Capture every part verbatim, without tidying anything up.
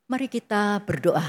Mari kita berdoa.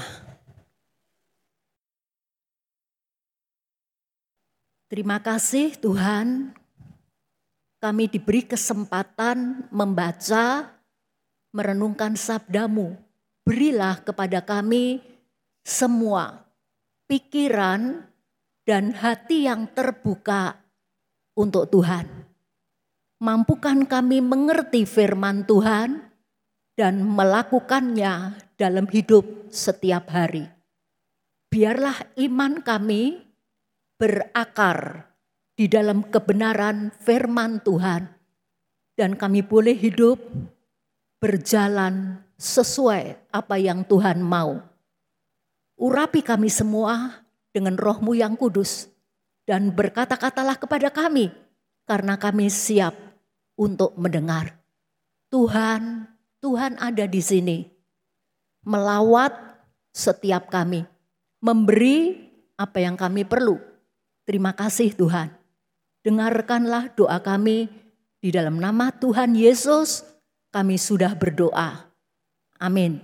Terima kasih Tuhan, kami diberi kesempatan membaca, merenungkan sabda-Mu. Berilah kepada kami semua pikiran dan hati yang terbuka untuk Tuhan. Mampukan kami mengerti firman Tuhan dan melakukannya dalam hidup setiap hari. Biarlah iman kami berakar di dalam kebenaran firman Tuhan dan kami boleh hidup berjalan sesuai apa yang Tuhan mau. Urapi kami semua dengan Roh-Mu yang kudus dan berkata-katalah kepada kami karena kami siap untuk mendengar. Tuhan, Tuhan ada di sini melawat setiap kami, memberi apa yang kami perlu. Terima kasih Tuhan. Dengarkanlah doa kami di dalam nama Tuhan Yesus. Kami sudah berdoa. Amin.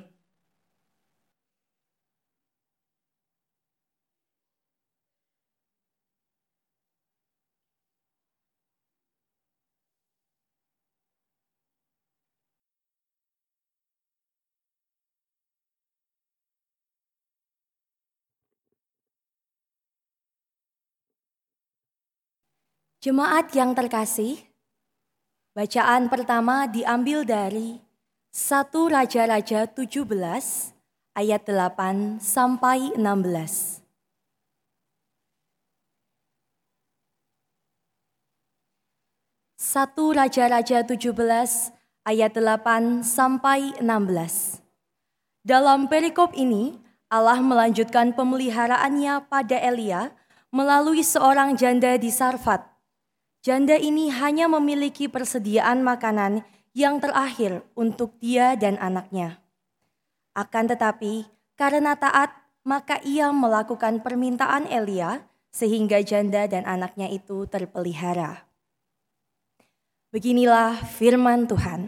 Jemaat yang terkasih, bacaan pertama diambil dari satu Raja-Raja tujuh belas ayat delapan sampai enam belas. satu Raja-Raja tujuh belas ayat delapan sampai enam belas. Dalam perikop ini, Allah melanjutkan pemeliharaannya pada Elia melalui seorang janda di Sarfat. Janda ini hanya memiliki persediaan makanan yang terakhir untuk dia dan anaknya. Akan tetapi, karena taat, maka ia melakukan permintaan Elia sehingga janda dan anaknya itu terpelihara. Beginilah firman Tuhan.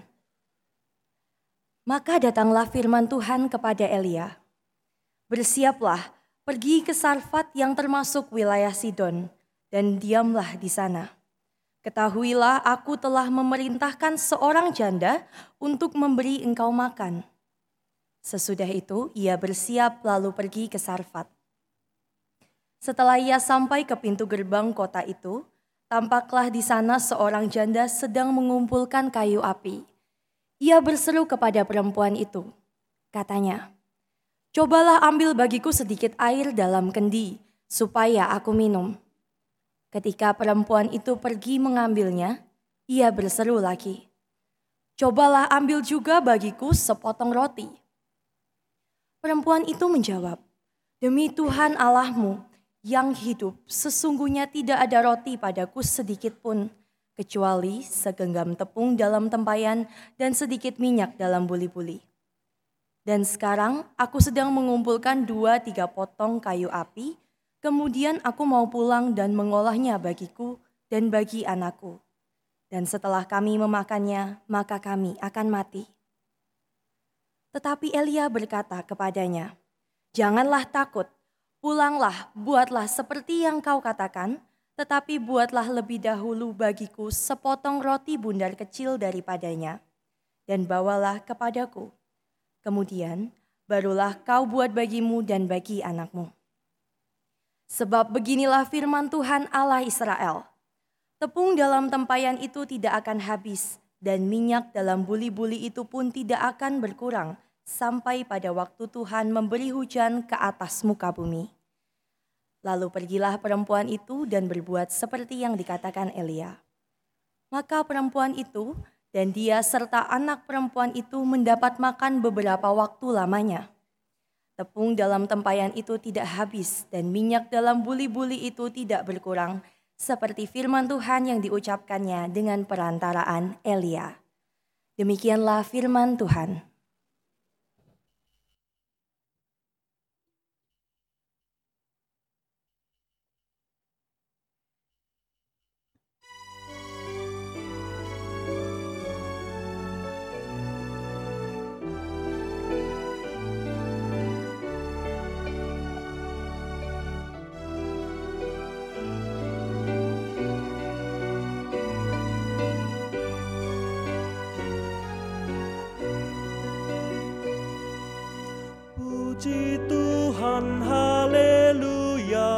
Maka datanglah firman Tuhan kepada Elia. Bersiaplah, pergi ke Sarfat yang termasuk wilayah Sidon, dan diamlah di sana. Ketahuilah aku telah memerintahkan seorang janda untuk memberi engkau makan. Sesudah itu ia bersiap lalu pergi ke Sarfat. Setelah ia sampai ke pintu gerbang kota itu, tampaklah di sana seorang janda sedang mengumpulkan kayu api. Ia berseru kepada perempuan itu. Katanya, "Cobalah ambil bagiku sedikit air dalam kendi, supaya aku minum." Ketika perempuan itu pergi mengambilnya, ia berseru lagi, "Cobalah ambil juga bagiku sepotong roti." Perempuan itu menjawab, "Demi Tuhan Allahmu yang hidup, sesungguhnya tidak ada roti padaku sedikit pun, kecuali segenggam tepung dalam tempayan dan sedikit minyak dalam buli-buli. Dan sekarang aku sedang mengumpulkan dua tiga potong kayu api, kemudian aku mau pulang dan mengolahnya bagiku dan bagi anakku. Dan setelah kami memakannya, maka kami akan mati." Tetapi Elia berkata kepadanya, "Janganlah takut, pulanglah, buatlah seperti yang kau katakan, tetapi buatlah lebih dahulu bagiku sepotong roti bundar kecil daripadanya, dan bawalah kepadaku. Kemudian barulah kau buat bagimu dan bagi anakmu. Sebab beginilah firman Tuhan Allah Israel, tepung dalam tempayan itu tidak akan habis, dan minyak dalam buli-buli itu pun tidak akan berkurang, sampai pada waktu Tuhan memberi hujan ke atas muka bumi." Lalu pergilah perempuan itu dan berbuat seperti yang dikatakan Elia. Maka perempuan itu dan dia serta anak perempuan itu mendapat makan beberapa waktu lamanya. Tepung dalam tempayan itu tidak habis dan minyak dalam buli-buli itu tidak berkurang, seperti firman Tuhan yang diucapkannya dengan perantaraan Elia. Demikianlah firman Tuhan. Puji Tuhan, haleluya.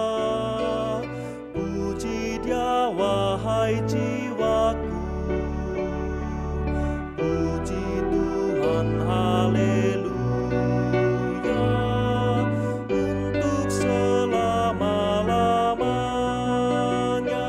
Puji Dia, wahai jiwaku. Puji Tuhan, haleluya, untuk selama-lamanya.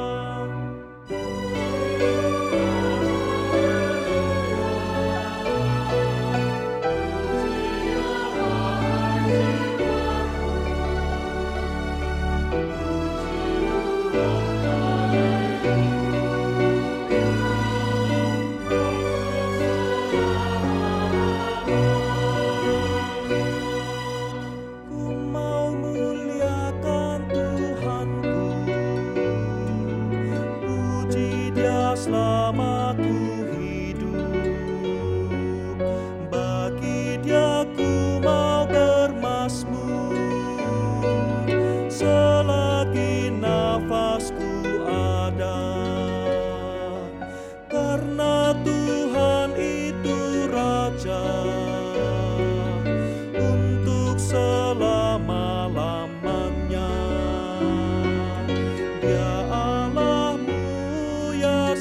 Ku mau muliakan Tuhanku, puji Dia selama ku hidup. Bagi Dia ku mau bermazmur, selagi nafasku ada. Karena Tuhan itu Raja untuk selama-lamanya. Dia Allahmu, ya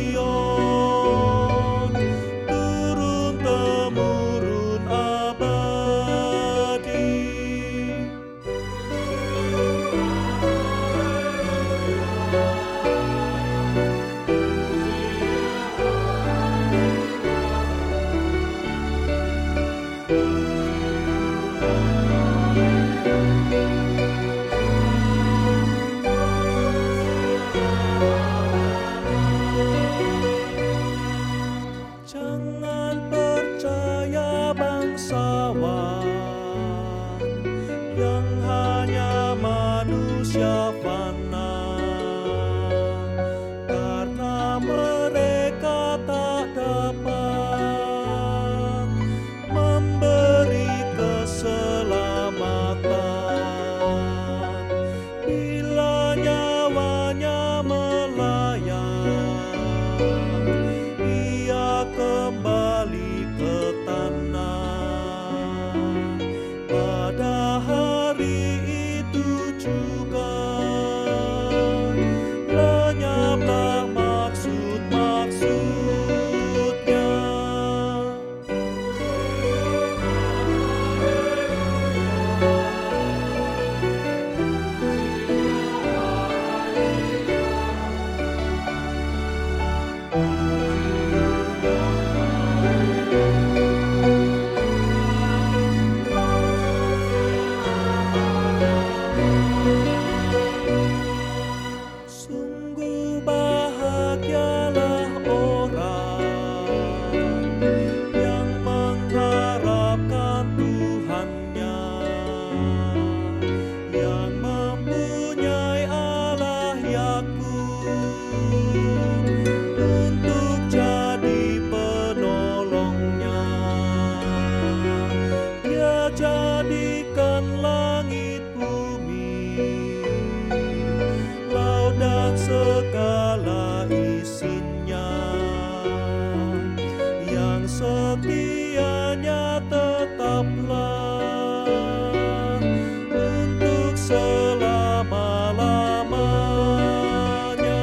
Sion, turun-temurun abadi. Jangan percaya bangsawan yang hanya manusia fana, karena mereka tak dapat memberi keselamatan. Bila nyawanya melayang, ia kembali ke tanah. Pada hari itu juga lenyaplah maksud-maksudnya. Sungguh bahagialah orang yang mengharapkan Tuhannya, yang mempunyai Allah Yakub untuk jadi penolongnya. Dia jadikan langit bumi, laut dan segala isinya, yang setianya tetaplah untuk selama-lamanya.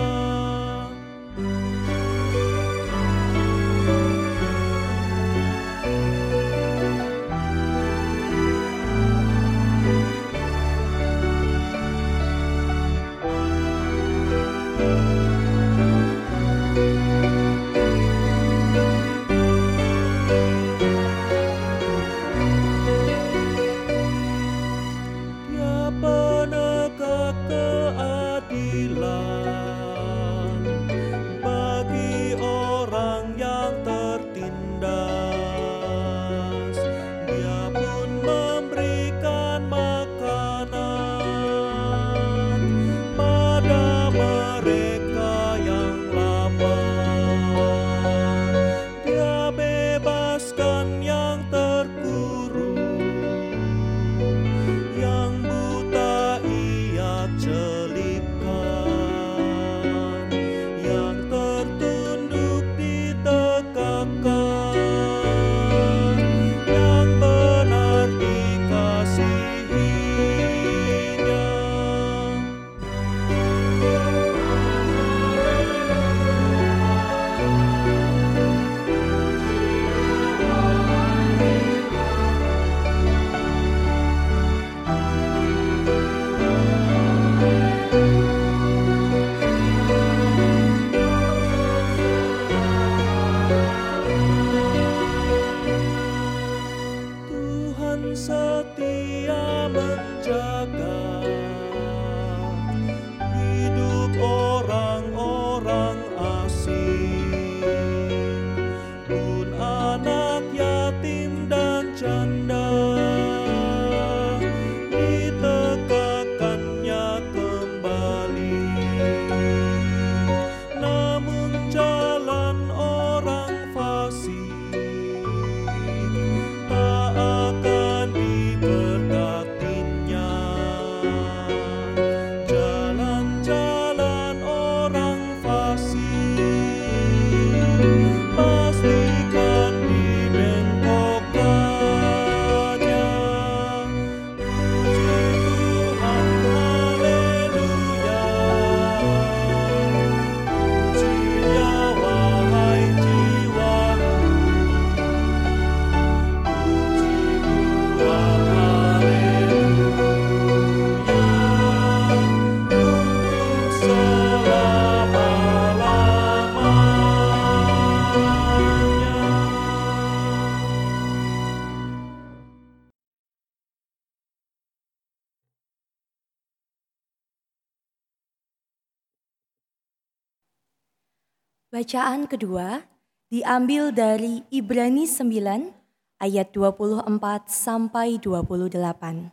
Bacaan kedua diambil dari Ibrani sembilan ayat dua puluh empat sampai dua puluh delapan.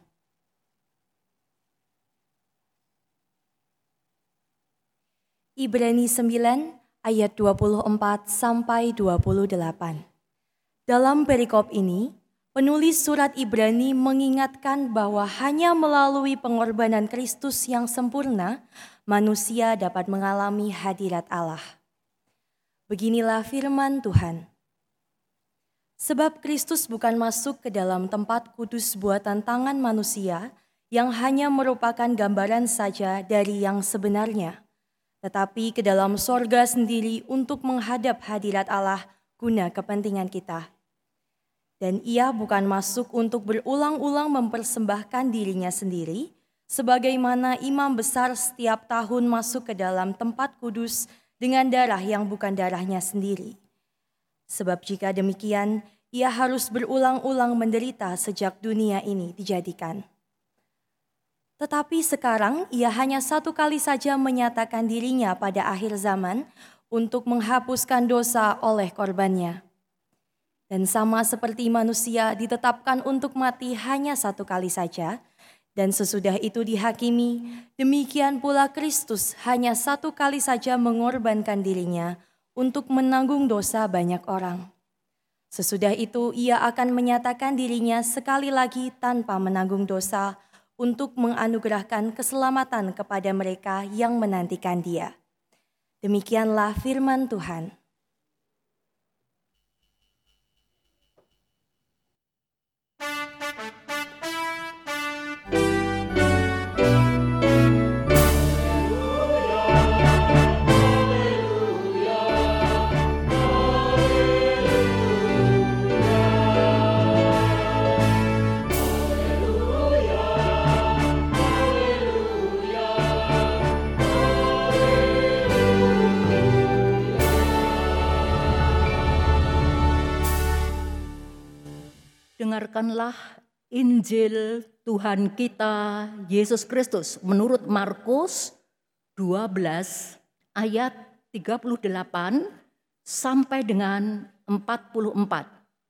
Ibrani sembilan ayat dua puluh empat sampai dua puluh delapan. Dalam perikop ini, penulis surat Ibrani mengingatkan bahwa hanya melalui pengorbanan Kristus yang sempurna, manusia dapat mengalami hadirat Allah. Beginilah firman Tuhan. Sebab Kristus bukan masuk ke dalam tempat kudus buatan tangan manusia yang hanya merupakan gambaran saja dari yang sebenarnya, tetapi ke dalam sorga sendiri untuk menghadap hadirat Allah guna kepentingan kita. Dan ia bukan masuk untuk berulang-ulang mempersembahkan dirinya sendiri, sebagaimana imam besar setiap tahun masuk ke dalam tempat kudus dengan darah yang bukan darahnya sendiri. Sebab jika demikian, ia harus berulang-ulang menderita sejak dunia ini dijadikan. Tetapi sekarang ia hanya satu kali saja menyatakan dirinya pada akhir zaman untuk menghapuskan dosa oleh korbannya. Dan sama seperti manusia ditetapkan untuk mati hanya satu kali saja, dan sesudah itu dihakimi, demikian pula Kristus hanya satu kali saja mengorbankan dirinya untuk menanggung dosa banyak orang. Sesudah itu ia akan menyatakan dirinya sekali lagi tanpa menanggung dosa untuk menganugerahkan keselamatan kepada mereka yang menantikan Dia. Demikianlah firman Tuhan. Dengarkanlah Injil Tuhan kita Yesus Kristus menurut Markus dua belas ayat tiga puluh delapan sampai dengan empat puluh empat.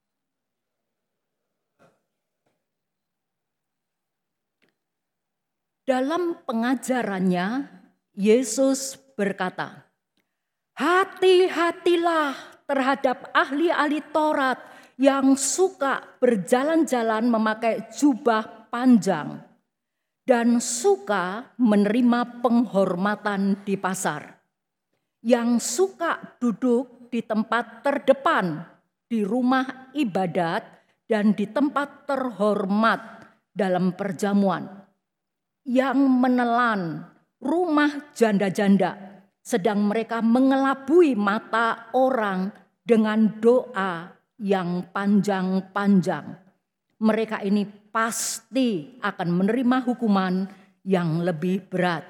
Dalam pengajarannya, Yesus berkata, "Hati-hatilah terhadap ahli-ahli Taurat yang suka berjalan-jalan memakai jubah panjang dan suka menerima penghormatan di pasar, yang suka duduk di tempat terdepan di rumah ibadat dan di tempat terhormat dalam perjamuan, yang menelan rumah janda-janda, sedang mereka mengelabui mata orang dengan doa yang panjang-panjang. Mereka ini pasti akan menerima hukuman yang lebih berat."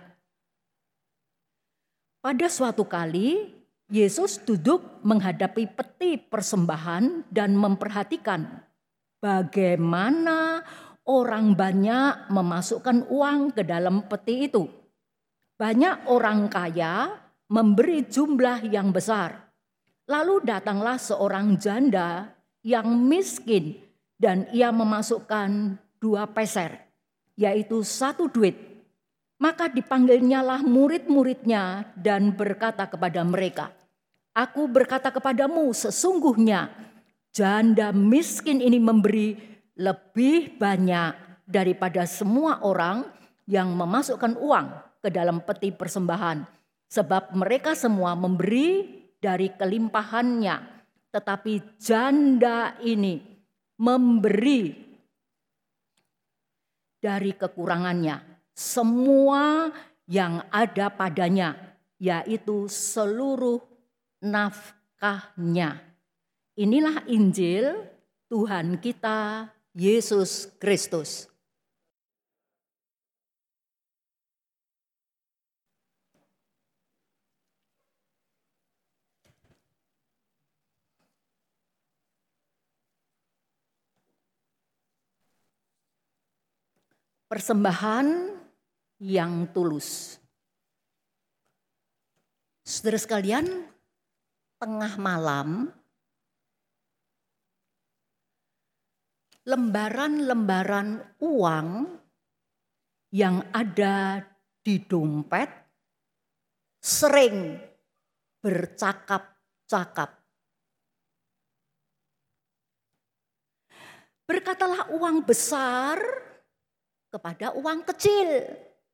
Pada suatu kali, Yesus duduk menghadapi peti persembahan dan memperhatikan bagaimana orang banyak memasukkan uang ke dalam peti itu. Banyak orang kaya memberi jumlah yang besar. Lalu datanglah seorang janda yang miskin dan ia memasukkan dua peser, yaitu satu duit. Maka dipanggilnyalah murid-muridnya dan berkata kepada mereka, "Aku berkata kepadamu, sesungguhnya janda miskin ini memberi lebih banyak daripada semua orang yang memasukkan uang ke dalam peti persembahan. Sebab mereka semua memberi dari kelimpahannya, tetapi janda ini memberi dari kekurangannya semua yang ada padanya, yaitu seluruh nafkahnya." Inilah Injil Tuhan kita Yesus Kristus. Persembahan yang tulus. Saudara sekalian, tengah malam, lembaran-lembaran uang yang ada di dompet sering bercakap-cakap. Berkatalah uang besar kepada uang kecil.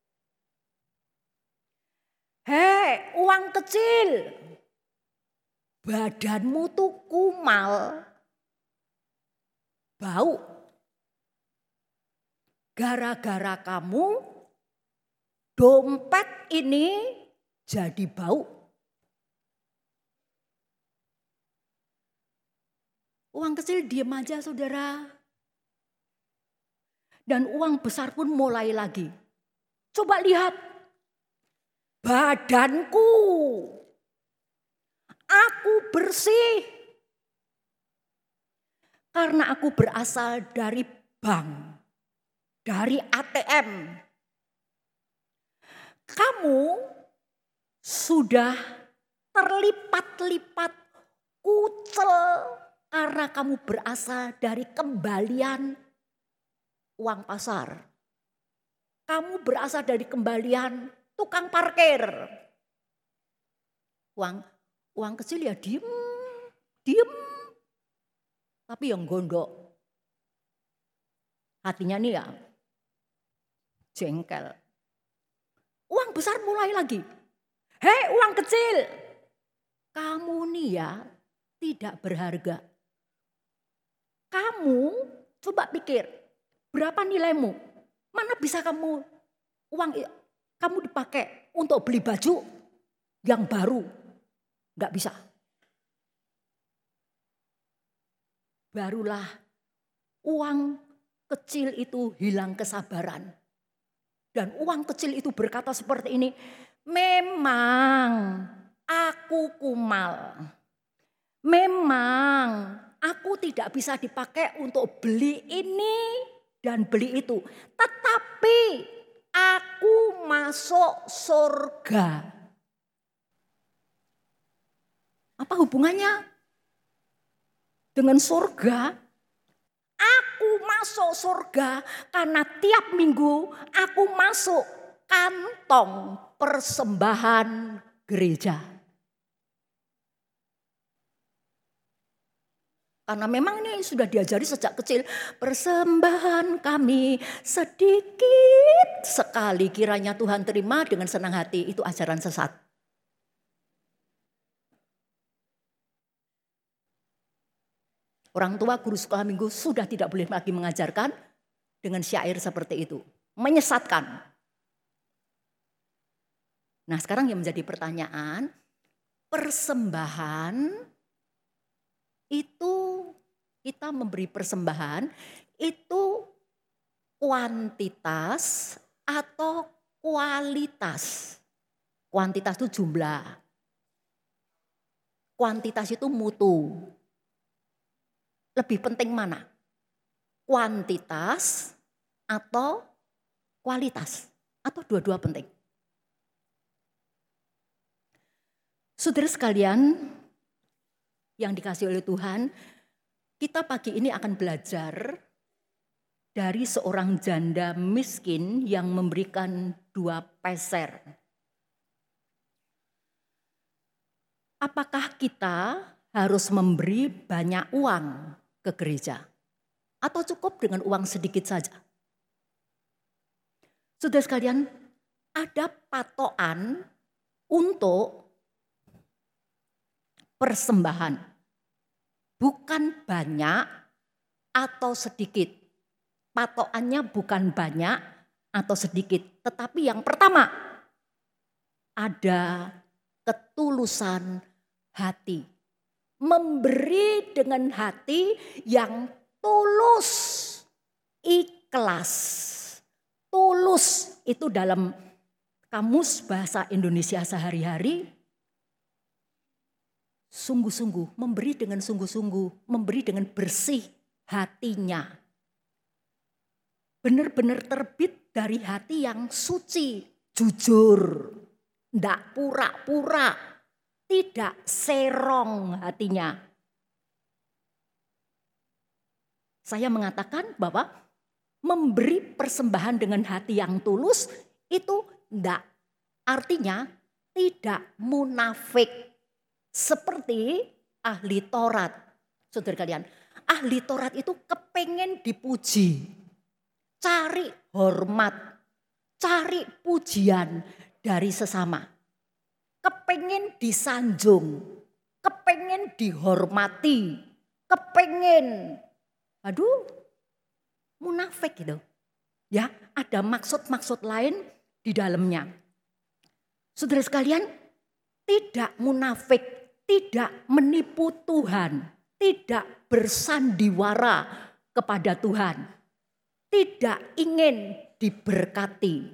Hei, uang kecil, badanmu tuh kumal, bau. Gara-gara kamu, dompet ini jadi bau. Uang kecil diam aja saudara. Dan uang besar pun mulai lagi. Coba lihat. Badanku. Aku bersih. Karena aku berasal dari bank. Dari A T M. Kamu sudah terlipat-lipat kucel karena kamu berasal dari kembalian uang pasar. Kamu berasal dari kembalian tukang parkir. Uang uang kecil ya diem, diem. Tapi yang gondok. Hatinya nih ya jengkel. Uang besar mulai lagi. Hei uang kecil. Kamu nih ya tidak berharga. Kamu coba pikir. Berapa nilaimu? Mana bisa kamu uang kamu dipakai untuk beli baju yang baru? Enggak bisa. Barulah uang kecil itu hilang kesabaran. Dan uang kecil itu berkata seperti ini, memang aku kumal. Memang aku tidak bisa dipakai untuk beli ini dan beli itu. Tetapi aku masuk surga. Apa hubungannya dengan surga? Aku masuk surga karena tiap minggu aku masuk kantong persembahan gereja. Karena memang ini sudah diajari sejak kecil. Persembahan kami sedikit sekali kiranya Tuhan terima dengan senang hati. Itu ajaran sesat. Orang tua guru sekolah minggu sudah tidak boleh lagi mengajarkan dengan syair seperti itu. Menyesatkan. Nah sekarang yang menjadi pertanyaan. Persembahan itu kita memberi persembahan itu kuantitas atau kualitas. Kuantitas itu jumlah. Kuantitas itu mutu. Lebih penting mana? Kuantitas atau kualitas? Atau dua-dua penting? Saudara sekalian yang dikasihi oleh Tuhan, kita pagi ini akan belajar dari seorang janda miskin yang memberikan dua peser. Apakah kita harus memberi banyak uang ke gereja? Atau cukup dengan uang sedikit saja? Saudara sekalian, ada patokan untuk persembahan. Bukan banyak atau sedikit. Patokannya bukan banyak atau sedikit. Tetapi yang pertama, ada ketulusan hati. Memberi dengan hati yang tulus, ikhlas. Tulus itu dalam kamus bahasa Indonesia sehari-hari. Sungguh-sungguh, memberi dengan sungguh-sungguh, memberi dengan bersih hatinya. Benar-benar terbit dari hati yang suci, jujur, ndak pura-pura, tidak serong hatinya. Saya mengatakan bahwa memberi persembahan dengan hati yang tulus itu tidak, artinya tidak munafik. Seperti ahli Taurat. Saudara kalian, ahli Taurat itu kepengen dipuji. Cari hormat, cari pujian dari sesama. Kepengen disanjung, kepengen dihormati, kepengen, aduh, munafik gitu. Ya, ada maksud-maksud lain di dalamnya. Saudara sekalian, tidak munafik, tidak menipu Tuhan, tidak bersandiwara kepada Tuhan, tidak ingin diberkati.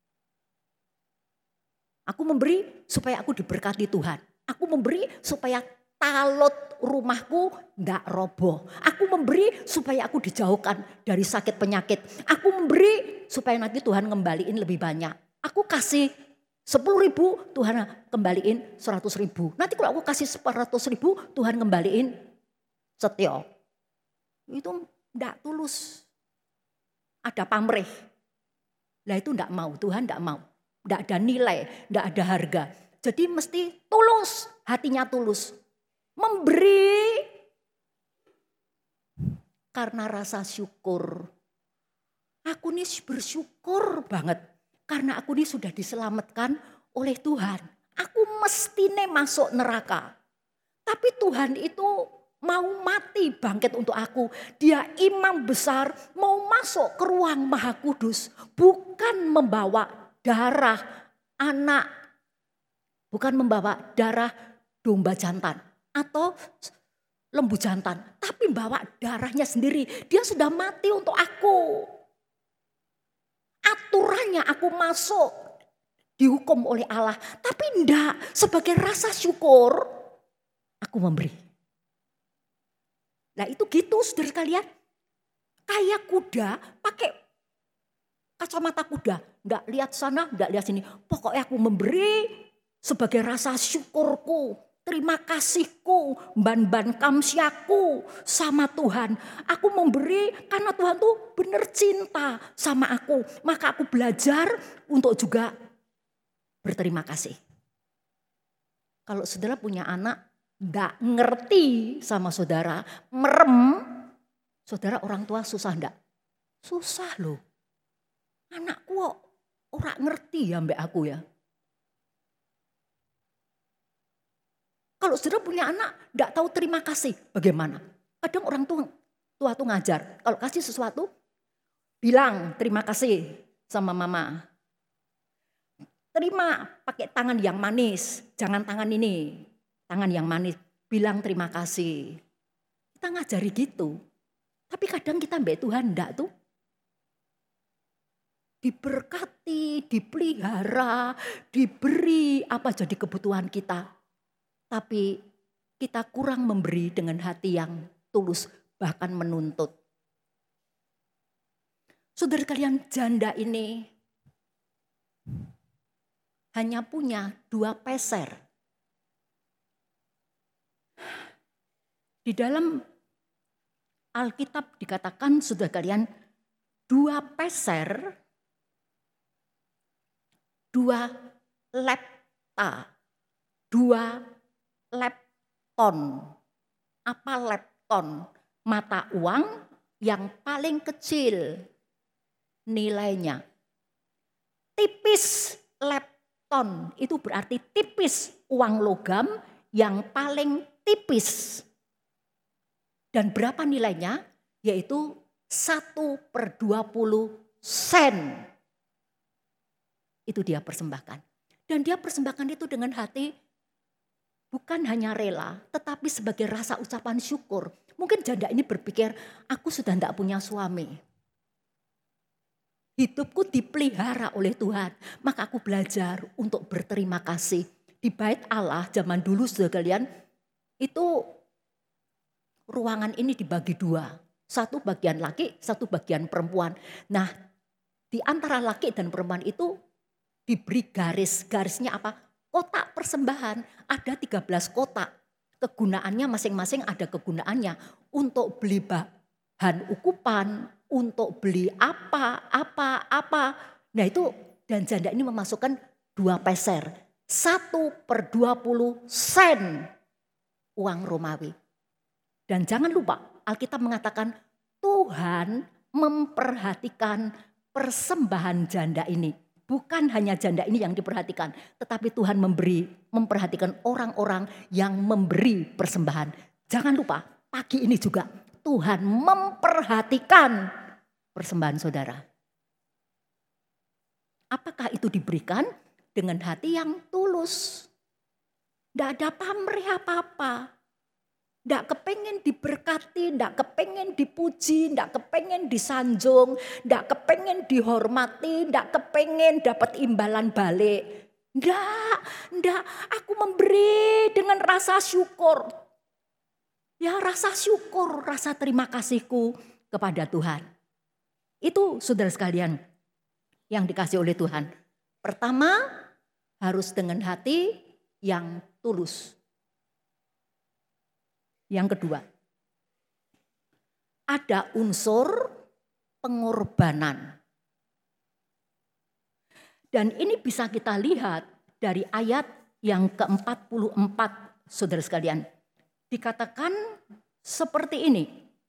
Aku memberi supaya aku diberkati Tuhan. Aku memberi supaya talot rumahku tidak roboh. Aku memberi supaya aku dijauhkan dari sakit penyakit. Aku memberi supaya nanti Tuhan ngembaliin lebih banyak. Aku kasih sepuluh ribu, Tuhan kembaliin seratus ribu. Nanti kalau aku kasih seratus ribu, Tuhan kembaliin setia. Itu tidak tulus. Ada pamrih. Lah itu tidak mau, Tuhan tidak mau. Tidak ada nilai, tidak ada harga. Jadi mesti tulus, hatinya tulus. Memberi karena rasa syukur. Aku ini bersyukur banget. Karena aku ini sudah diselamatkan oleh Tuhan. Aku mestine masuk neraka. Tapi Tuhan itu mau mati bangkit untuk aku. Dia imam besar mau masuk ke ruang maha kudus. Bukan membawa darah anak. Bukan membawa darah domba jantan. Atau lembu jantan. Tapi membawa darahnya sendiri. Dia sudah mati untuk aku. Aturannya aku masuk dihukum oleh Allah. Tapi enggak, sebagai rasa syukur aku memberi. Nah itu gitu saudara sekalian. Kayak kuda pakai kacamata kuda. Enggak lihat sana, enggak lihat sini. Pokoknya aku memberi sebagai rasa syukurku. Terima kasihku, ban-ban kamsyaku sama Tuhan. Aku memberi karena Tuhan tuh benar cinta sama aku. Maka aku belajar untuk juga berterima kasih. Kalau saudara punya anak, enggak ngerti sama saudara, merem, saudara orang tua susah enggak? Susah loh. Anakku orang ngerti ya mbak aku ya. Kalau saudara punya anak, tidak tahu terima kasih, bagaimana? Kadang orang tua, tua tuh ngajar, kalau kasih sesuatu, bilang terima kasih sama mama. Terima pakai tangan yang manis, jangan tangan ini, tangan yang manis. Bilang terima kasih. Kita ngajari gitu, tapi kadang kita mbak Tuhan enggak tuh. Diberkati, dipelihara, diberi apa jadi kebutuhan kita. Tapi kita kurang memberi dengan hati yang tulus, bahkan menuntut. Saudara kalian, janda ini hanya punya dua peser. Di dalam Alkitab dikatakan, saudara kalian, dua peser, dua lepta, dua lepton. Apa lepton? Mata uang yang paling kecil nilainya. Tipis lepton itu berarti tipis, uang logam yang paling tipis. Dan berapa nilainya? Yaitu satu per dua puluh sen. Itu dia persembahkan. Dan dia persembahkan itu dengan hati bukan hanya rela, tetapi sebagai rasa ucapan syukur. Mungkin janda ini berpikir, aku sudah tidak punya suami. Hidupku dipelihara oleh Tuhan. Maka aku belajar untuk berterima kasih. Di bait Allah zaman dulu saudara kalian, itu ruangan ini dibagi dua. Satu bagian laki, satu bagian perempuan. Nah di antara laki dan perempuan itu diberi garis. Garisnya apa? kotak persembahan ada tiga belas kotak. Kegunaannya masing-masing ada kegunaannya. Untuk beli bahan ukupan, untuk beli apa, apa, apa. Nah itu, dan janda ini memasukkan dua peser. Satu per dua puluh sen uang Romawi. Dan jangan lupa Alkitab mengatakan Tuhan memperhatikan persembahan janda ini. Bukan hanya janda ini yang diperhatikan, tetapi Tuhan memberi, memperhatikan orang-orang yang memberi persembahan. Jangan lupa, pagi ini juga Tuhan memperhatikan persembahan saudara. Apakah itu diberikan dengan hati yang tulus? Tidak ada pamrih apa-apa. Tidak kepengen diberkati, tidak kepengen dipuji, tidak kepengen disanjung, tidak kepengen dihormati, tidak kepengen dapat imbalan balik. Tidak, tidak. Aku memberi dengan rasa syukur. Ya rasa syukur, rasa terima kasihku kepada Tuhan. Itu saudara sekalian yang dikasih oleh Tuhan. Pertama harus dengan hati yang tulus. Yang kedua, ada unsur pengorbanan. Dan ini bisa kita lihat dari ayat yang ke empat puluh empat, saudara sekalian. Dikatakan seperti ini.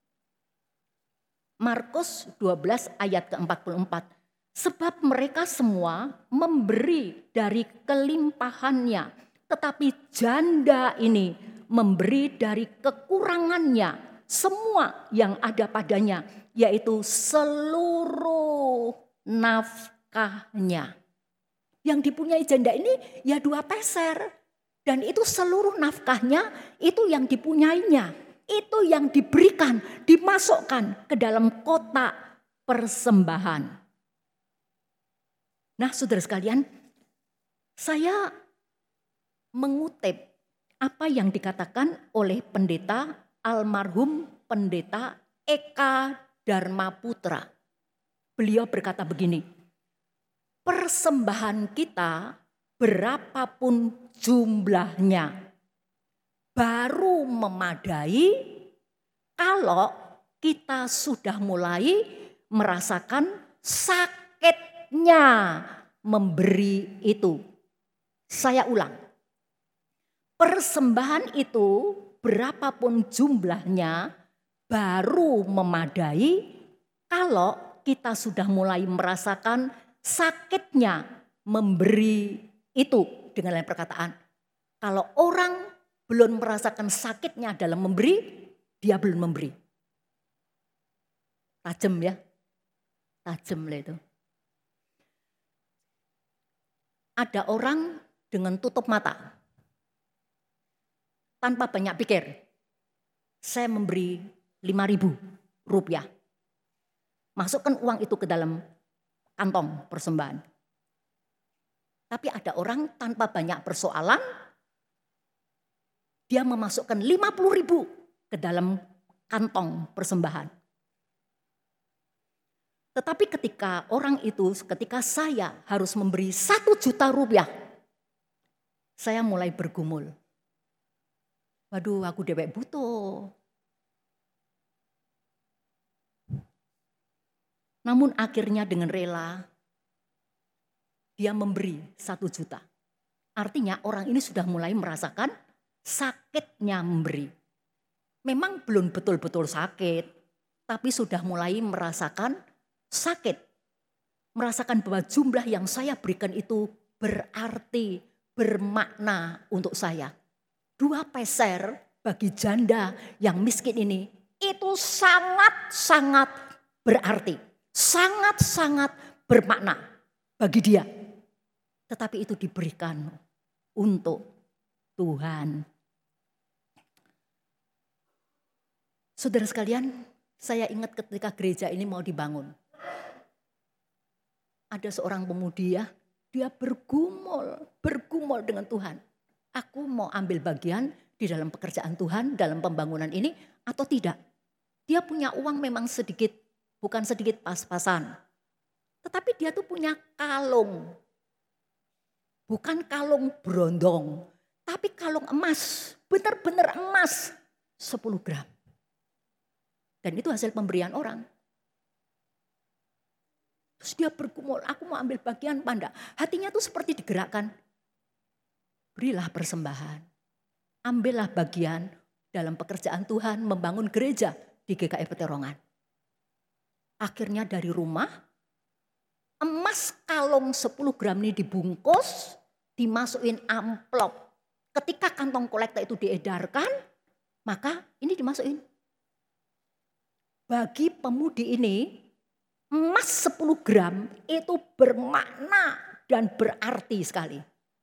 Markus dua belas ayat ke empat puluh empat. Sebab mereka semua memberi dari kelimpahannya, tetapi janda ini memberi dari kekurangannya semua yang ada padanya, yaitu seluruh nafkahnya. Yang dipunyai janda ini ya dua peser. Dan itu seluruh nafkahnya, itu yang dipunyainya. Itu yang diberikan, dimasukkan ke dalam kotak persembahan. Nah saudara sekalian, saya mengutip apa yang dikatakan oleh pendeta almarhum pendeta Eka Dharma Putra. Beliau berkata begini, persembahan kita berapapun jumlahnya baru memadai kalau kita sudah mulai merasakan sakitnya memberi itu. Saya ulang. Persembahan itu berapapun jumlahnya baru memadai kalau kita sudah mulai merasakan sakitnya memberi itu. Dengan lain perkataan, kalau orang belum merasakan sakitnya dalam memberi, dia belum memberi. Tajam ya, tajam lah itu. Ada orang dengan tutup mata. Tanpa banyak pikir, saya memberi lima ribu rupiah. Masukkan uang itu ke dalam kantong persembahan. Tapi ada orang tanpa banyak persoalan, dia memasukkan lima puluh ribu ke dalam kantong persembahan. Tetapi ketika orang itu, ketika saya harus memberi satu juta rupiah, saya mulai bergumul. Waduh, aku dewek butuh. Namun akhirnya dengan rela, dia memberi satu juta. Artinya orang ini sudah mulai merasakan sakitnya memberi. Memang belum betul-betul sakit, tapi sudah mulai merasakan sakit. Merasakan bahwa jumlah yang saya berikan itu berarti, bermakna untuk saya. Dua peser bagi janda yang miskin ini itu sangat-sangat berarti. Sangat-sangat bermakna bagi dia. Tetapi itu diberikan untuk Tuhan. Saudara sekalian, saya ingat ketika gereja ini mau dibangun. Ada seorang pemudi ya, dia bergumul, bergumul dengan Tuhan. Aku mau ambil bagian di dalam pekerjaan Tuhan, dalam pembangunan ini atau tidak. Dia punya uang memang sedikit, bukan sedikit pas-pasan. Tetapi dia tuh punya kalung. Bukan kalung berondong, tapi kalung emas. Benar-benar emas sepuluh gram. Dan itu hasil pemberian orang. Terus dia bergumul, aku mau ambil bagian apa enggak? Hatinya tuh seperti digerakkan. Berilah persembahan. Ambillah bagian dalam pekerjaan Tuhan membangun gereja di G K I Peterongan. Akhirnya dari rumah, emas kalung sepuluh gram ini dibungkus, dimasukin amplop. Ketika kantong kolekta itu diedarkan, maka ini dimasukin. Bagi pemudi ini, emas sepuluh gram itu bermakna dan berarti sekali.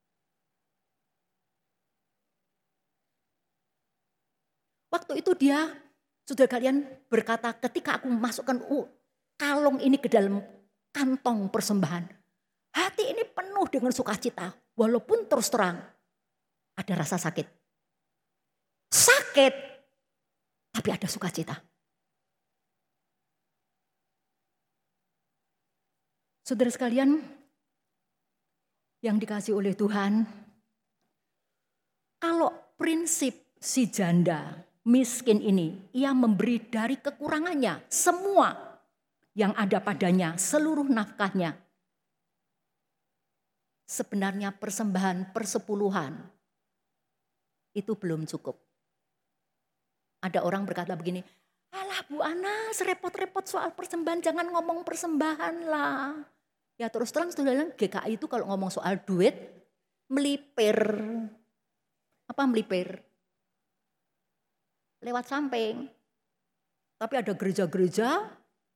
Waktu itu dia, saudara kalian berkata, ketika aku memasukkan uh, kalung ini ke dalam kantong persembahan, hati ini penuh dengan sukacita. Walaupun terus terang, ada rasa sakit. Sakit, tapi ada sukacita. Saudara sekalian, yang dikasih oleh Tuhan, kalau prinsip si janda miskin ini, ia memberi dari kekurangannya, semua yang ada padanya, seluruh nafkahnya. Sebenarnya persembahan persepuluhan itu belum cukup. Ada orang berkata begini, alah Bu Ana, repot-repot soal persembahan, jangan ngomong persembahan lah. Ya terus terang saudara, G K I itu kalau ngomong soal duit, melipir. Apa melipir? Lewat samping. Tapi ada gereja-gereja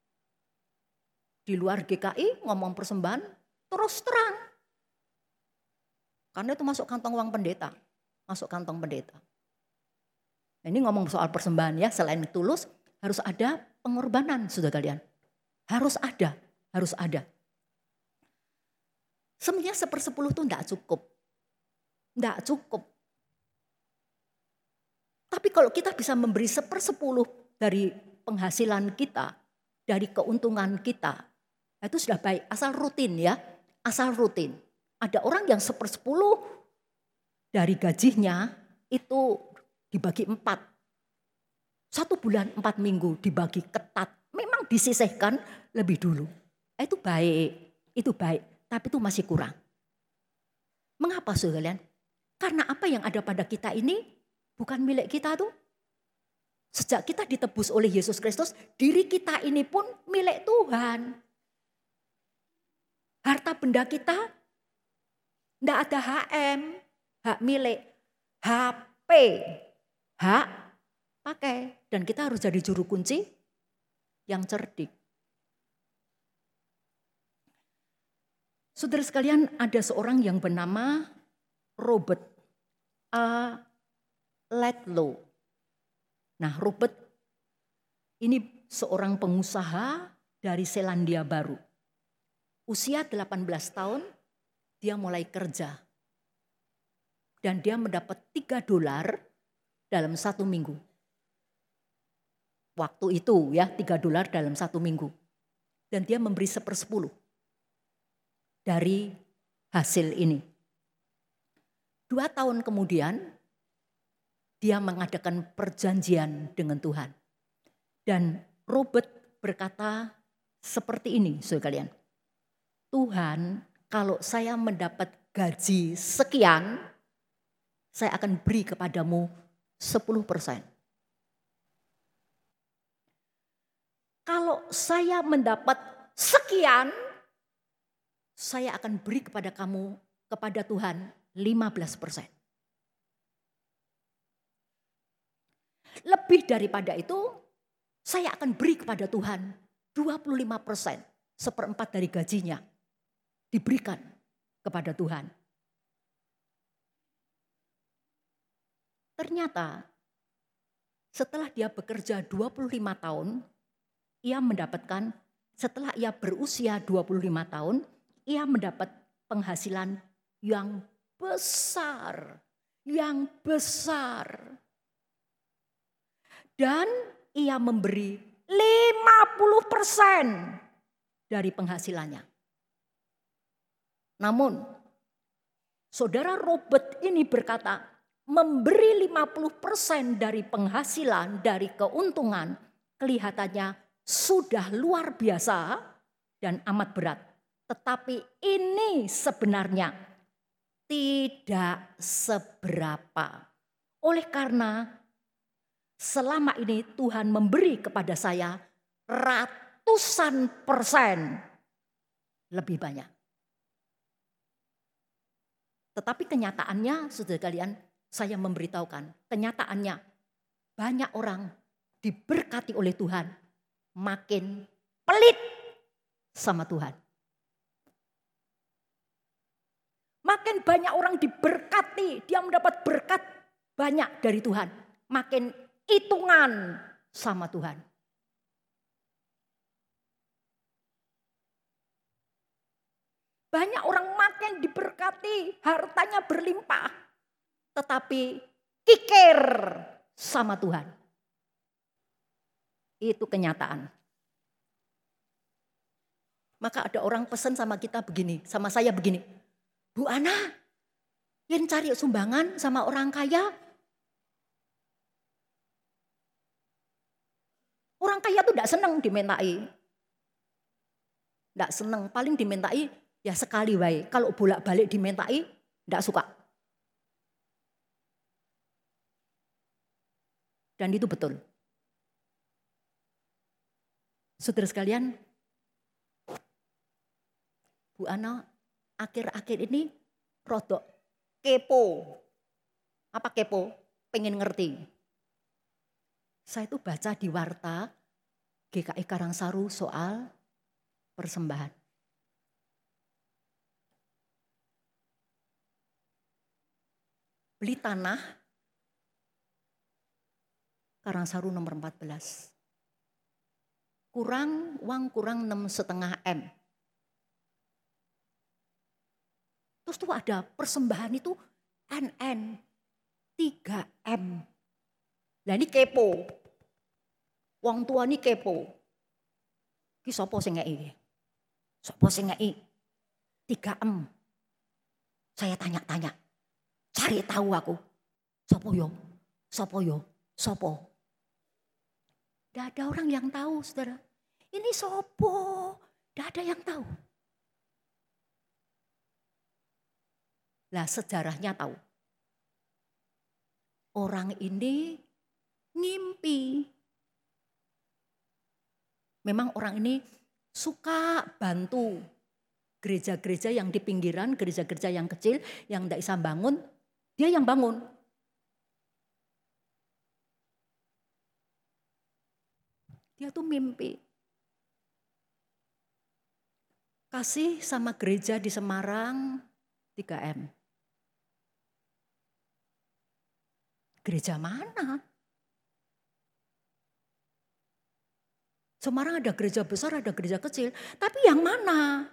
di luar G K I ngomong persembahan terus terang. Karena itu masuk kantong uang pendeta. Masuk kantong pendeta. Nah, ini ngomong soal persembahan ya, selain tulus harus ada pengorbanan saudara kalian. Harus ada, harus ada. Sebenarnya sepersepuluh itu enggak cukup. Enggak cukup. Tapi kalau kita bisa memberi sepersepuluh dari penghasilan kita, dari keuntungan kita, itu sudah baik. Asal rutin ya, asal rutin. Ada orang yang sepersepuluh dari gajinya itu dibagi empat. Satu bulan empat minggu dibagi ketat. Memang disisihkan lebih dulu. Itu baik, itu baik. Tapi itu masih kurang. Mengapa saudara kalian? Karena apa yang ada pada kita ini bukan milik kita tuh. Sejak kita ditebus oleh Yesus Kristus, diri kita ini pun milik Tuhan. Harta benda kita tidak ada H M, hak milik, H P, hak pakai. Dan kita harus jadi juru kunci yang cerdik. Saudara sekalian, ada seorang yang bernama Robert A. Ledlow. Nah, Robert ini seorang pengusaha dari Selandia Baru. Usia delapan belas tahun, dia mulai kerja. Dan dia mendapat tiga dolar dalam satu minggu. Waktu itu ya, tiga dolar dalam satu minggu. Dan dia memberi sepersepuluh dari hasil ini. Dua tahun kemudian, dia mengadakan perjanjian dengan Tuhan. Dan Robert berkata seperti ini, saudara kalian. Tuhan, kalau saya mendapat gaji sekian, saya akan beri kepadamu sepuluh persen. Kalau saya mendapat sekian, saya akan beri kepada kamu, kepada Tuhan lima belas persen. Lebih daripada itu, saya akan beri kepada Tuhan dua puluh lima persen, seperempat dari gajinya diberikan kepada Tuhan. Ternyata setelah dia bekerja dua puluh lima tahun, ia mendapatkan, setelah ia berusia dua puluh lima tahun, ia mendapat penghasilan yang besar, yang besar. Dan ia memberi lima puluh persen dari penghasilannya. Namun, Saudara Robert ini berkata, memberi lima puluh persen dari penghasilan, dari keuntungan, kelihatannya sudah luar biasa dan amat berat. Tetapi ini sebenarnya tidak seberapa. Oleh karena selama ini Tuhan memberi kepada saya ratusan persen lebih banyak. Tetapi kenyataannya, saudara kalian, saya memberitahukan, kenyataannya banyak orang diberkati oleh Tuhan makin pelit sama Tuhan. Makin banyak orang diberkati, dia mendapat berkat banyak dari Tuhan, makin hitungan sama Tuhan. Banyak orang makin diberkati, hartanya berlimpah, tetapi kikir sama Tuhan. Itu kenyataan. Maka ada orang pesan sama kita begini, sama saya begini. Bu Ana, yang cari sumbangan sama orang kaya. Orang kaya tuh tidak senang dimintai. Tidak senang, paling dimintai ya sekali wae. Kalau bolak-balik dimintai, tidak suka. Dan itu betul. Saudara sekalian, Bu Ana akhir-akhir ini rodok kepo. Apa kepo? Pengen ngerti. Saya itu baca di warta G K I Karangsaru soal persembahan. Beli tanah Karangsaru nomor empat belas. Kurang uang kurang enam setengah M. Terus tuh ada persembahan itu N N tiga M. Lah ini kepo. Wong tua ini kepo. Ki sapa sing ngeki? Sapa sing ngeki? tiga M. Saya tanya-tanya. Cari tahu aku. Sapa yo? Sapa yo? Sapa? Tidak ada orang yang tahu, saudara. Ini sopo? Tidak ada yang tahu. Lah sejarahnya tahu. Orang ini ngimpi. Memang orang ini suka bantu gereja-gereja yang di pinggiran, gereja-gereja yang kecil, yang tidak bisa bangun, dia yang bangun. Dia tuh mimpi. Kasih sama gereja di Semarang tiga M. Gereja mana? Semarang ada gereja besar, ada gereja kecil. Tapi yang mana?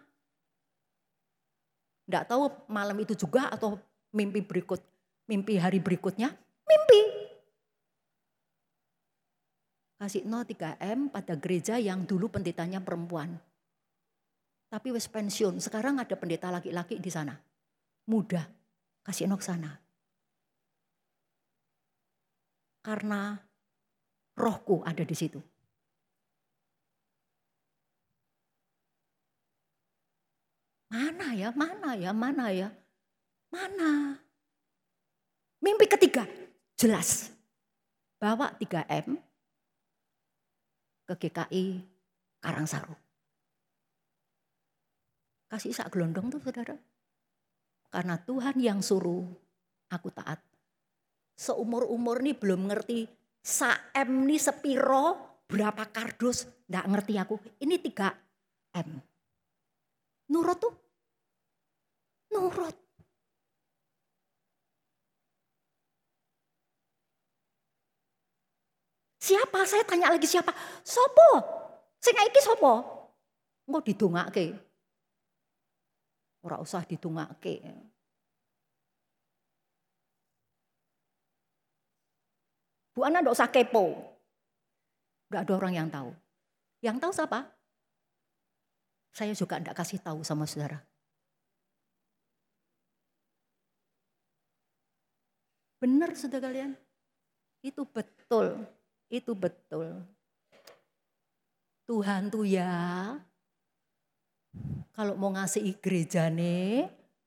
Tidak tahu malam itu juga atau mimpi berikut, mimpi hari berikutnya, mimpi. Kasih no tiga M pada gereja yang dulu pendetanya perempuan. Tapi wis pensiun, sekarang ada pendeta laki-laki di sana. Muda, kasih no ke sana. Karena rohku ada di situ. Mana ya, mana ya, mana ya, mana. Mimpi ketiga, jelas. Bawa tiga M ke G K I Karangsaru. Kasih sak gelondong tuh saudara. Karena Tuhan yang suruh, aku taat. Seumur-umur nih belum ngerti sa M nih sepiro, berapa kardus, enggak ngerti aku. Ini tiga M. Nurut tuh. Nurut. Siapa? Saya tanya lagi siapa? Sopo? Sing iki sopo? Engko didongake. Ora usah didongake. Bu Ana ndak usah kepo. Enggak ada orang yang tahu. Yang tahu siapa? Saya juga enggak kasih tahu sama saudara. benar saudara kalian. Itu betul, itu betul. Tuhan tuh ya, kalau mau ngasih gereja nih,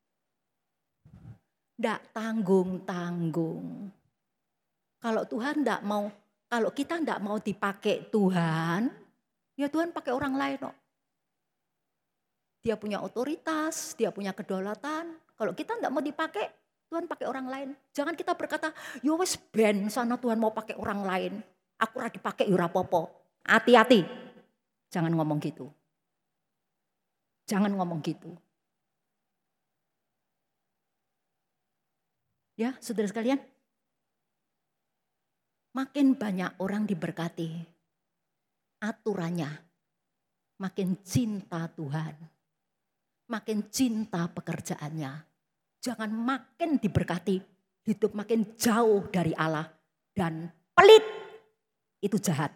ndak tanggung-tanggung. Kalau Tuhan ndak mau, kalau kita ndak mau dipakai Tuhan, ya Tuhan pakai orang lain kok. Dia punya otoritas, dia punya kedaulatan. Kalau kita ndak mau dipakai, Tuhan pakai orang lain. Jangan kita berkata, yo wes ben sana Tuhan mau pakai orang lain. Aku ora dipakai yo ora apa-apa. Hati-hati. Jangan ngomong gitu. Jangan ngomong gitu. Ya, saudara sekalian. Makin banyak orang diberkati. Aturannya makin cinta Tuhan. Makin cinta pekerjaannya. Jangan makin diberkati, hidup makin jauh dari Allah. Dan pelit, itu jahat.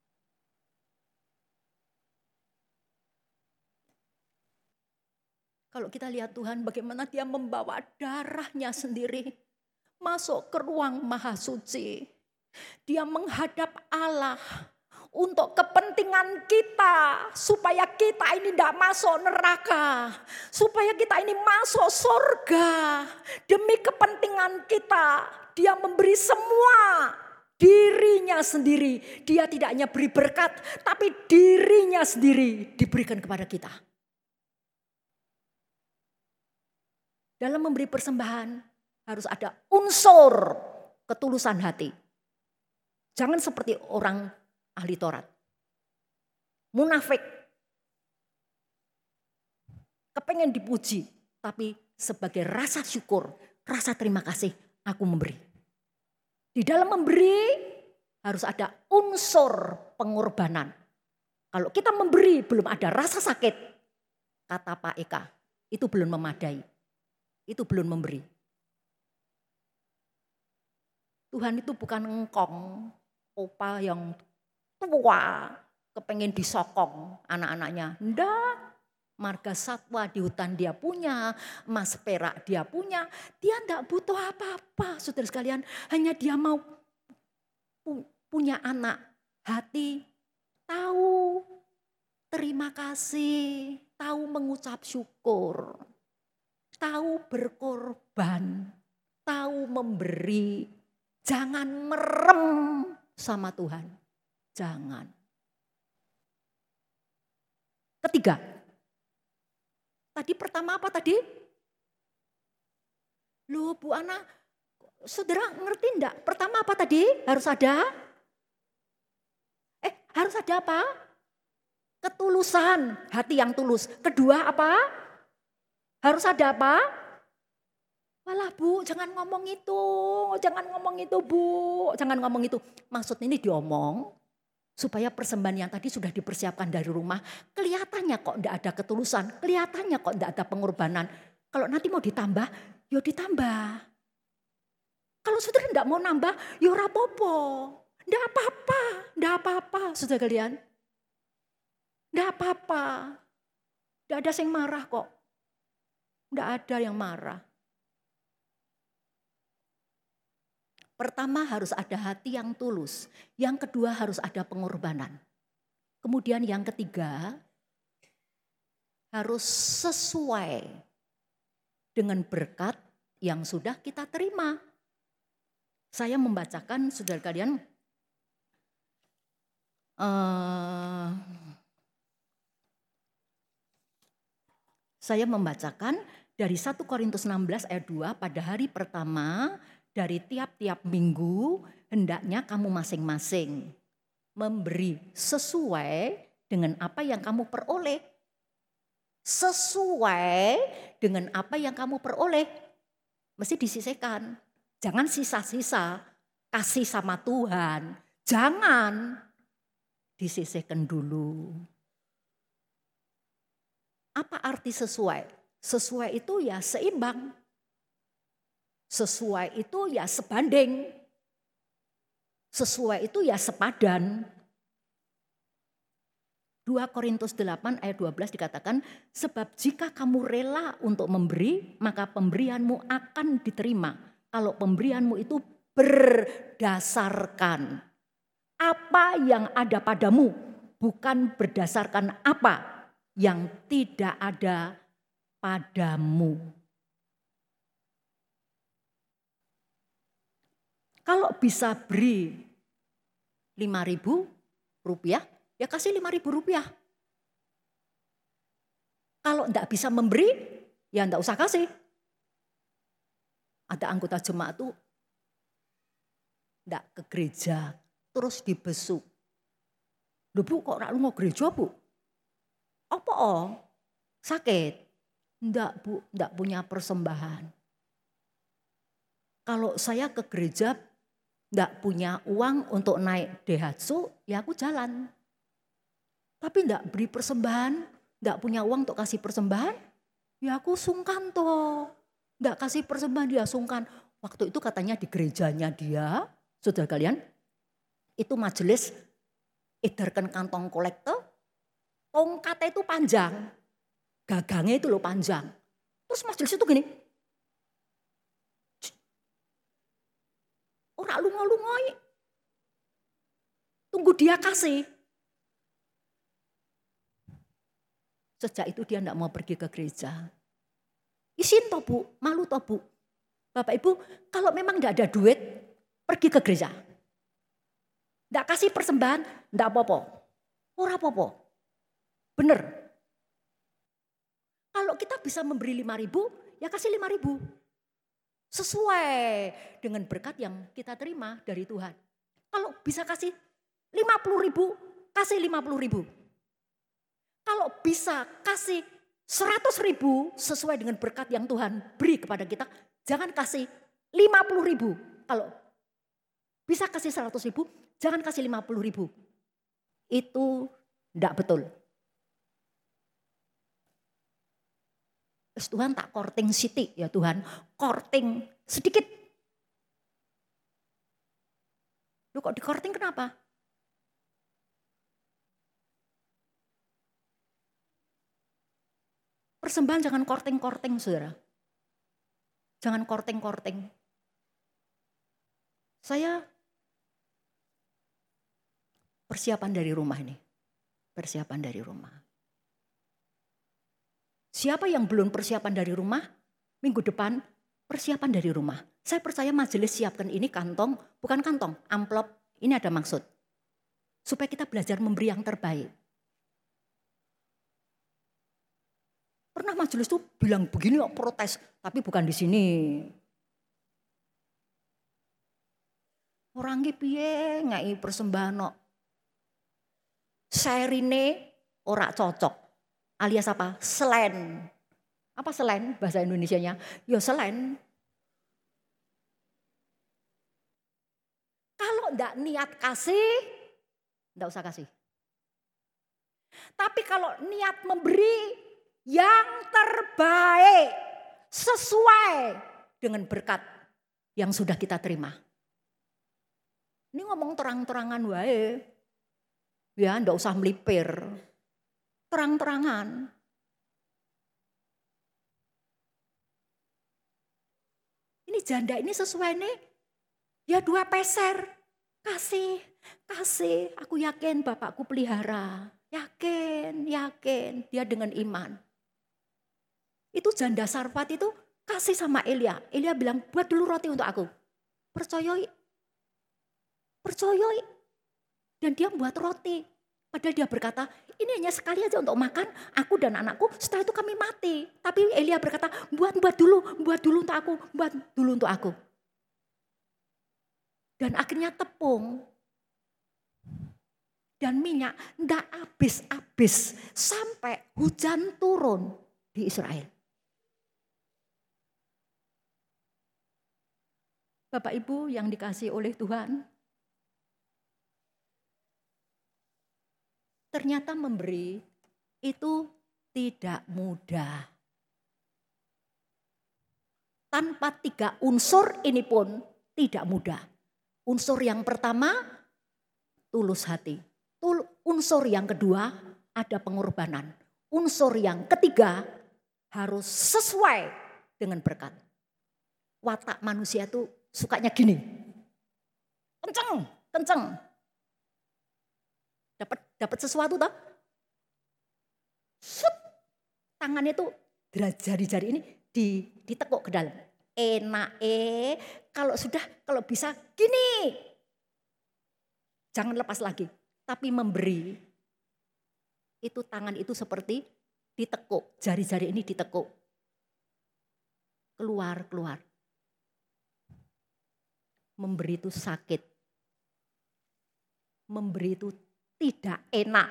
Kalau kita lihat Tuhan bagaimana dia membawa darahnya sendiri. Masuk ke ruang maha suci. Dia menghadap Allah. Untuk kepentingan kita, supaya kita ini tidak masuk neraka, supaya kita ini masuk surga. Demi kepentingan kita, dia memberi semua dirinya sendiri. Dia tidak hanya beri berkat, tapi dirinya sendiri diberikan kepada kita. Dalam memberi persembahan harus ada unsur ketulusan hati. Jangan seperti orang ahli Taurat. Munafik. Kepengen dipuji. Tapi sebagai rasa syukur, rasa terima kasih aku memberi. Di dalam memberi harus ada unsur pengorbanan. Kalau kita memberi belum ada rasa sakit, kata Pak Eka, itu belum memadai. Itu belum memberi. Tuhan itu bukan engkong, opa yang tua, kepengen disokong anak-anaknya. Ndak, marga satwa di hutan dia punya, emas perak dia punya. Dia ndak butuh apa-apa, saudara sekalian. Hanya dia mau pu- punya anak, hati, tahu terima kasih, tahu mengucap syukur, tahu berkorban, tahu memberi. Jangan merem sama Tuhan. Jangan. Ketiga. Tadi pertama apa tadi? Loh Bu Ana, saudara ngerti enggak? Pertama apa tadi? Harus ada? Eh harus ada apa? Ketulusan, hati yang tulus. Kedua apa? Harus ada apa? Walah Bu, jangan ngomong itu, jangan ngomong itu Bu, jangan ngomong itu. Maksud ini diomong supaya persembahan yang tadi sudah dipersiapkan dari rumah, kelihatannya kok enggak ada ketulusan, kelihatannya kok enggak ada pengorbanan. Kalau nanti mau ditambah, ya ditambah. Kalau saudara enggak mau nambah, ya ora apa-apa. Enggak apa-apa, enggak apa-apa saudara kalian. Enggak apa-apa. Enggak ada yang marah kok. Enggak ada yang marah. Pertama harus ada hati yang tulus. Yang kedua harus ada pengorbanan. Kemudian yang ketiga harus sesuai dengan berkat yang sudah kita terima. Saya membacakan saudara kalian. Uh, saya membacakan dari satu Korintus enam belas ayat dua, pada hari pertama dari tiap-tiap minggu hendaknya kamu masing-masing memberi sesuai dengan apa yang kamu peroleh. Sesuai dengan apa yang kamu peroleh. Mesti disisihkan. Jangan sisa-sisa. Kasih sama Tuhan. Jangan. Disisihkan dulu. Apa arti sesuai? Sesuai itu ya seimbang. Sesuai itu ya sebanding. Sesuai itu ya sepadan. dua Korintus delapan ayat dua belas dikatakan, sebab jika kamu rela untuk memberi, maka pemberianmu akan diterima. Kalau pemberianmu itu berdasarkan apa yang ada padamu, bukan berdasarkan apa yang tidak ada padamu. Kalau bisa beri lima ribu rupiah, ya kasih lima ribu rupiah. Kalau enggak bisa memberi, ya enggak usah kasih. Ada anggota jemaat tuh enggak ke gereja, terus dibesuk. Loh Bu, kok ora lunga gereja Bu? Apa oh? Sakit? Enggak Bu, enggak punya persembahan. Kalau saya ke gereja enggak punya uang untuk naik Daihatsu, ya aku jalan. Tapi enggak beri persembahan, enggak punya uang untuk kasih persembahan, ya aku sungkan toh. Enggak kasih persembahan, dia sungkan. Waktu itu katanya di gerejanya dia, saudara kalian, itu majelis edarkan kantong kolektor, tongkatnya itu panjang, gagangnya itu loh panjang. Terus majelis itu gini, ora lunga-lunga, tunggu dia kasih. Sejak itu dia enggak mau pergi ke gereja. Isin toh Bu, malu toh Bu. Bapak Ibu, kalau memang enggak ada duit, pergi ke gereja. Enggak kasih persembahan, enggak apa-apa. Ora apa-apa. Bener. Kalau kita bisa memberi lima ribu, ya kasih lima ribu. Sesuai dengan berkat yang kita terima dari Tuhan. Kalau bisa kasih lima puluh ribu, kasih lima puluh ribu. Kalau bisa kasih seratus ribu sesuai dengan berkat yang Tuhan beri kepada kita, jangan kasih lima puluh ribu. Kalau bisa kasih seratus ribu, jangan kasih lima puluh ribu. Itu tidak betul. Tuhan tak korting siti ya Tuhan, korting sedikit. Lu kok dikorting kenapa? Persembahan jangan korting-korting saudara. Jangan korting-korting. Saya persiapan dari rumah ini. Persiapan dari rumah. Siapa yang belum persiapan dari rumah, minggu depan persiapan dari rumah. Saya percaya majelis siapkan ini kantong, bukan kantong, amplop. Ini ada maksud. Supaya kita belajar memberi yang terbaik. Pernah majelis tuh bilang begini kok protes, tapi bukan di sini. Orang ki piye ngai persembahan kok. Serine ora cocok. Alias apa? Selen. Apa selen bahasa Indonesianya? Ya selen. Kalau enggak niat kasih, enggak usah kasih. Tapi kalau niat memberi yang terbaik sesuai dengan berkat yang sudah kita terima. Ini ngomong terang-terangan wae. Ya, enggak usah melipir. Terang-terangan. Ini janda ini sesuai nih. Ya dua peser. Kasih, kasih. Aku yakin bapakku pelihara. Yakin, yakin. Dia dengan iman. Itu janda Sarfat itu kasih sama Elia. Elia bilang, buat dulu roti untuk aku. Percayai. Percayai. Dan dia buat roti. Padahal dia berkata, ini hanya sekali aja untuk makan, aku dan anakku, setelah itu kami mati. Tapi Elia berkata, buat buat dulu, buat dulu untuk aku, buat dulu untuk aku. Dan akhirnya tepung dan minyak enggak habis-habis sampai hujan turun di Israel. Bapak Ibu yang dikasihi oleh Tuhan, ternyata memberi itu tidak mudah. Tanpa tiga unsur ini pun tidak mudah. Unsur yang pertama, tulus hati. Unsur yang kedua, ada pengorbanan. Unsur yang ketiga, harus sesuai dengan berkat. Watak manusia itu sukanya gini. Kenceng, kenceng. Dapat dapat sesuatu toh? Sut. Tangannya tuh jari-jari ini di, ditekuk ke dalam. Enak eh kalau sudah kalau bisa gini. Jangan lepas lagi, tapi memberi. Itu tangan itu seperti ditekuk, jari-jari ini ditekuk. Keluar, keluar. Memberi itu sakit. Memberi itu tidak enak.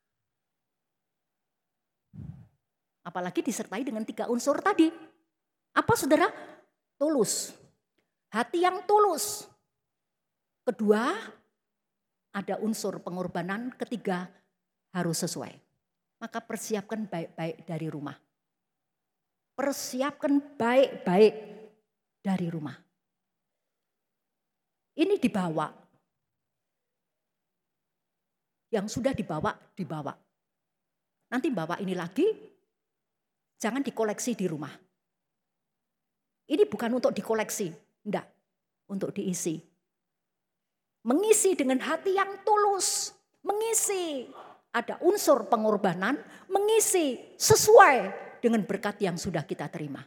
Apalagi disertai dengan tiga unsur tadi. Apa saudara? Tulus. Hati yang tulus. Kedua, ada unsur pengorbanan. Ketiga, harus sesuai. Maka persiapkan baik-baik dari rumah. Persiapkan baik-baik dari rumah. Ini dibawa. Yang sudah dibawa, dibawa. Nanti bawa ini lagi, jangan dikoleksi di rumah. Ini bukan untuk dikoleksi, enggak. Untuk diisi. Mengisi dengan hati yang tulus. Mengisi. Ada unsur pengorbanan, mengisi sesuai dengan berkat yang sudah kita terima.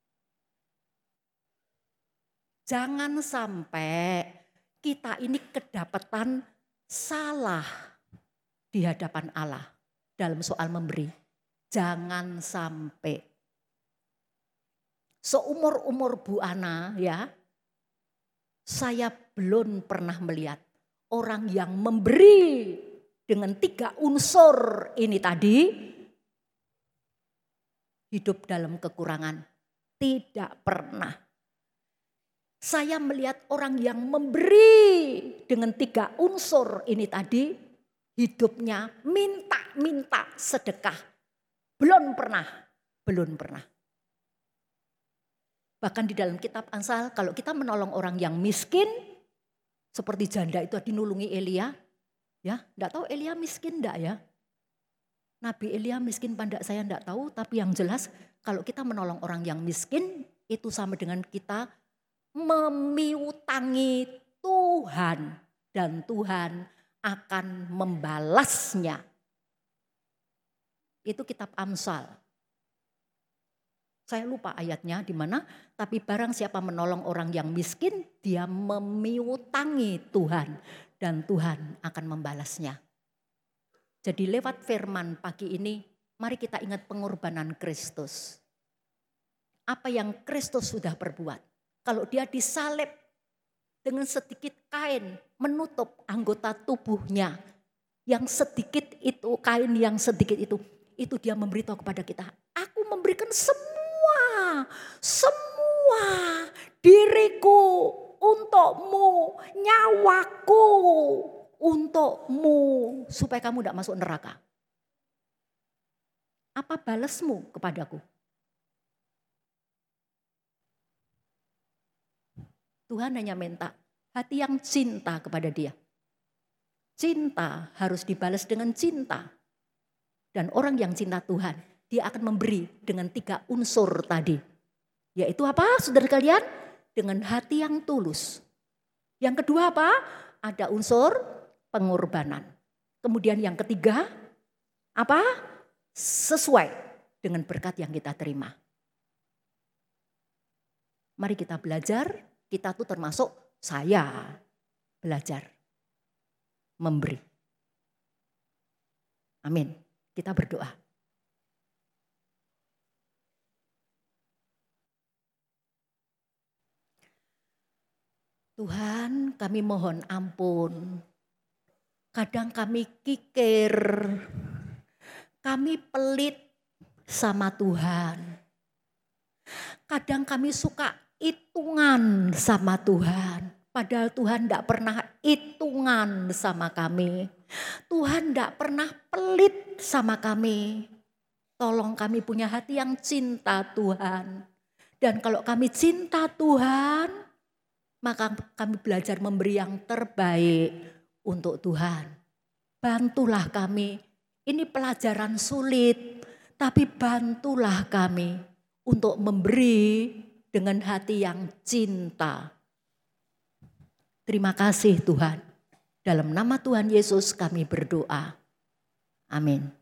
Jangan sampai kita ini kedapatan salah di hadapan Allah dalam soal memberi. Jangan sampai. Seumur-umur Bu Ana ya, saya belum pernah melihat orang yang memberi dengan tiga unsur ini tadi hidup dalam kekurangan. Tidak pernah. Saya melihat orang yang memberi dengan tiga unsur ini tadi hidupnya minta-minta sedekah. Belum pernah, belum pernah. Bahkan di dalam kitab Amsal kalau kita menolong orang yang miskin seperti janda itu dinulungi Elia. Ya, enggak tahu Elia miskin enggak ya? Nabi Elia miskin pada saya enggak tahu, tapi yang jelas kalau kita menolong orang yang miskin itu sama dengan kita memiutangi Tuhan dan Tuhan akan membalasnya. Itu kitab Amsal. Saya lupa ayatnya di mana, tapi barang siapa menolong orang yang miskin, dia memiutangi Tuhan dan Tuhan akan membalasnya. Jadi lewat firman pagi ini, mari kita ingat pengorbanan Kristus. Apa yang Kristus sudah perbuat. Kalau dia disalib dengan sedikit kain menutup anggota tubuhnya. Yang sedikit itu, kain yang sedikit itu, itu dia memberitahu kepada kita. Aku memberikan semua, semua diriku untukmu, nyawaku untukmu, supaya kamu tidak masuk neraka. Apa balasmu kepadaku? Tuhan hanya minta hati yang cinta kepada dia. Cinta harus dibalas dengan cinta. Dan orang yang cinta Tuhan, dia akan memberi dengan tiga unsur tadi. Yaitu apa saudara kalian? Dengan hati yang tulus. Yang kedua apa? Ada unsur pengorbanan. Kemudian yang ketiga, apa? Sesuai dengan berkat yang kita terima. Mari kita belajar, kita tuh termasuk saya belajar memberi. Amin. Kita berdoa. Tuhan, kami mohon ampun. Kadang kami kikir, kami pelit sama Tuhan. Kadang kami suka hitungan sama Tuhan. Padahal Tuhan tidak pernah hitungan sama kami. Tuhan tidak pernah pelit sama kami. Tolong kami punya hati yang cinta Tuhan. Dan kalau kami cinta Tuhan, maka kami belajar memberi yang terbaik untuk Tuhan. Bantulah kami. Ini pelajaran sulit, tapi bantulah kami untuk memberi dengan hati yang cinta. Terima kasih Tuhan. Dalam nama Tuhan Yesus kami berdoa. Amin.